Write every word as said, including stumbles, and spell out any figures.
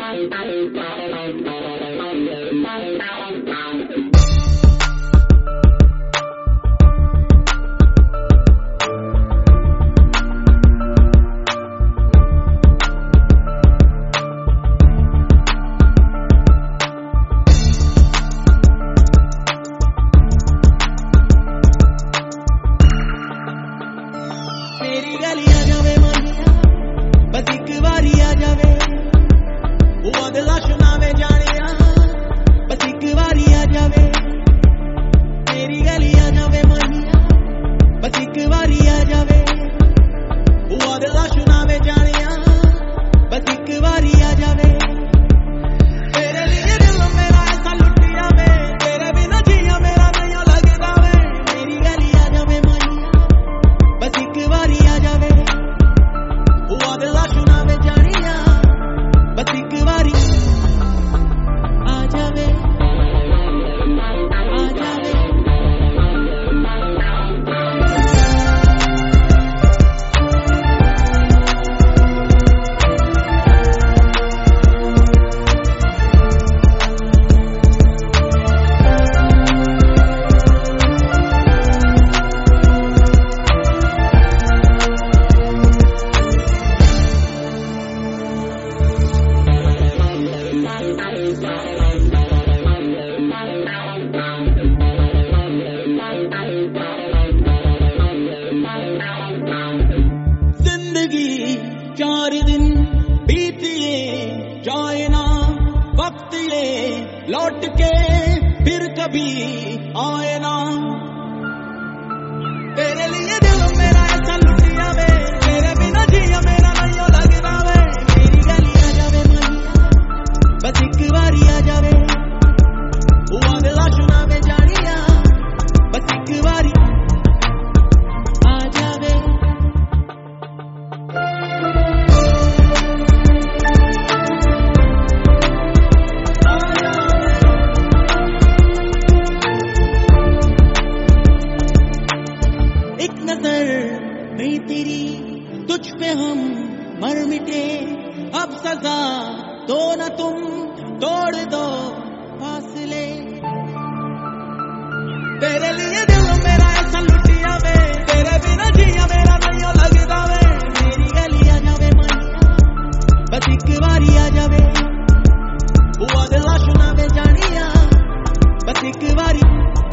मेरी गली आ जावे मानिया बस एक बारी आ जावे वो दिला सुनावे जानिया बस एक बारी आ जावे मेरी गली आ जावे मानिया बस एक बारी आ जावे वो दिला सुनावे जानिया बस एक बारी आ जावे तेरे लिए दिल मेरा ऐसा लुट जावे तेरे बिना जिया मेरा नहीं लगता वे मेरी गली आ जावे मानिया बस एक बारी आ जावे वो दिला सुनावे जानिया बस एक बारी आ जावे आ जावे जिंदगी चार दिन बीतिए जाए ना वक्त ये लौट के फिर कभी आए ना तेरे लिए दिल मेरा ऐसा लुट जावे तेरे बिना जिया मेरा नहीं लगता वे मेरी गली आ जावे मानिया बस एक बारी आ जावे वो दिला सुनावे जानिया बस एक बारी आ जावे एक नजर में तेरी तुझ पे हम मर मिटे अब सजा दो न तुम तोड़ दो फासले तेरे लिए दिल मेरा ऐसा लुट जावे तेरे बिना जिया मेरा नहीं लगता वे मेरी गली आ जावे मानिया बस एक बारी आ जावे वो दिला सुनावे जानिया बस एक बारी